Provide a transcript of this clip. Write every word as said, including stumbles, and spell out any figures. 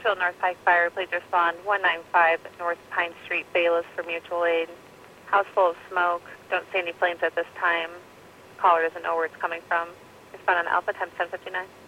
Bakersfield North Pike Fire, please respond one nine five North Pine Street, Bayless for mutual aid. House full of smoke. Don't see any flames at this time. Caller doesn't know where it's coming from. Respond on Alpha times ten fifty-nine.